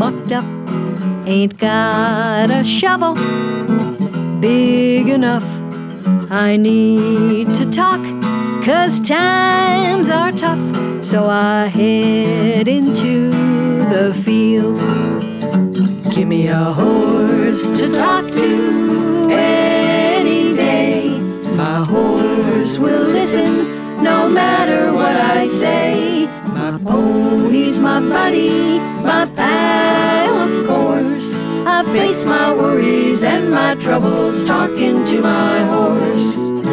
mucked up, ain't got a shovel big enough. I need to talk, 'cause times are tough. So I head into the field. Give me a horse to talk to any day. My horse will listen no matter what I say. My pony's my buddy, my pal, of course. I face my worries and my troubles talking to my horse.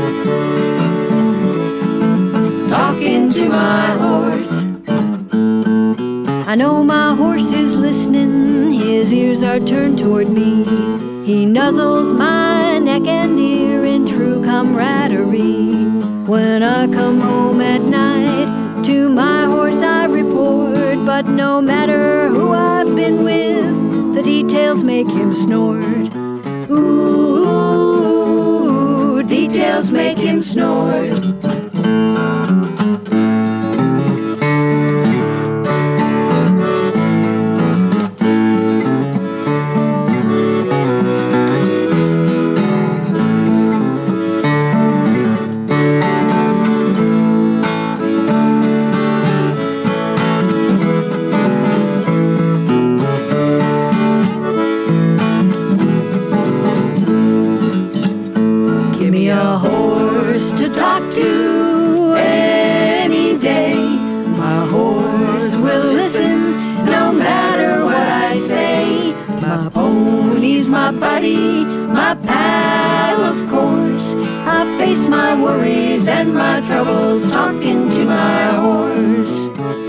Talking to my horse. I know my horse is listening, his ears are turned toward me. He nuzzles my neck and ear in true camaraderie. When I come home at night, to my horse I report. But no matter who I've been with, the details make him snort. Ooh, details make him snort. To talk to any day. My horse will listen no matter what I say. My pony's my buddy, my pal, of course. I face my worries and my troubles talking to my horse.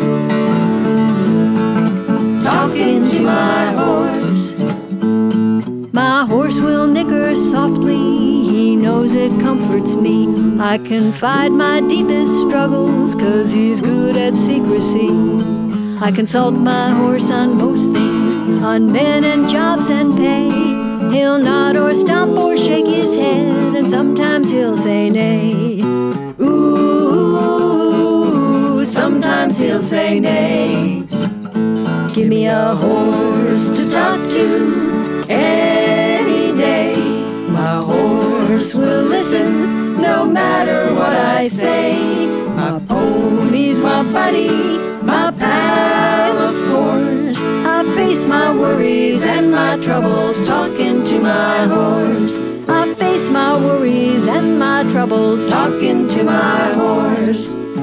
Talking to my horse. My horse will nicker softly, he knows it comforts me. I confide my deepest struggles, 'cause he's good at secrecy. I consult my horse on most things, on men and jobs and pay. He'll nod or stomp or shake his head, and sometimes he'll say nay. Ooh, sometimes he'll say nay. Give me a horse to talk to any day. My horse will listen no matter what I say. My pony's my buddy, my pal, of course. I face my worries and my troubles talking to my horse. I face my worries and my troubles talking to my horse.